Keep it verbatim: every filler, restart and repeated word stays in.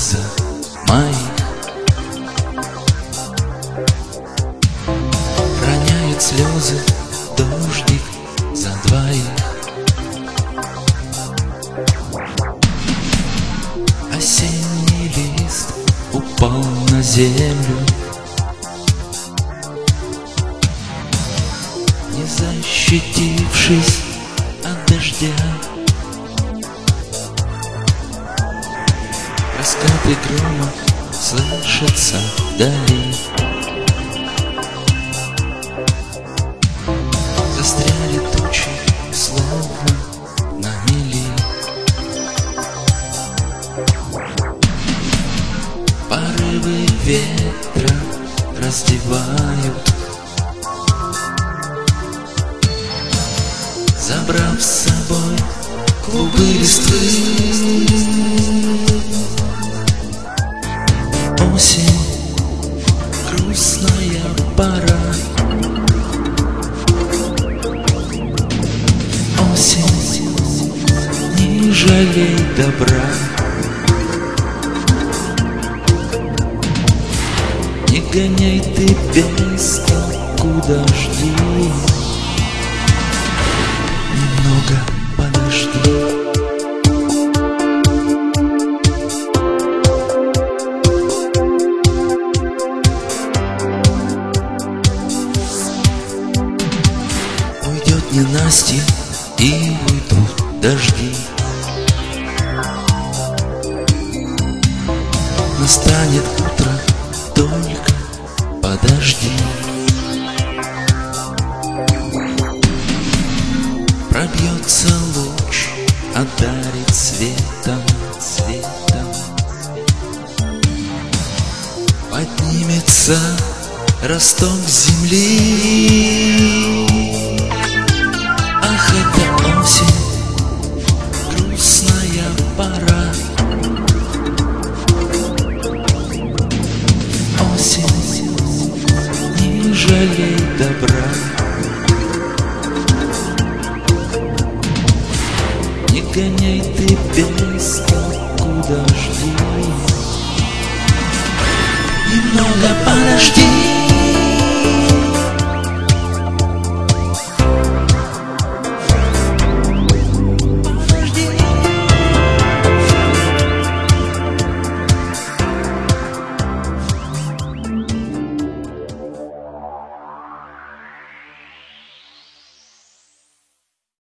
за моих. Роняет слезы дождик за двоих. Осенний лист упал на землю, не защитившись от дождя. Раскаты грома слышатся вдали. Застряли тучи, словно на мели. Порывы ветра раздевают, забрав с собой клубы листвы. Осень, грустная пора. Осень, не жалей добра. Не гоняй ты без толку дожди, немного подожди. Уйдет ненастье и уйдут дожди. Настанет утро, только подожди. Пробьется луч, одарит светом, светом. Поднимется росток земли. Ах, это осень, грустная пора. Осень, не жалей добра. Не гоняй ты без толку дожди, немного подожди.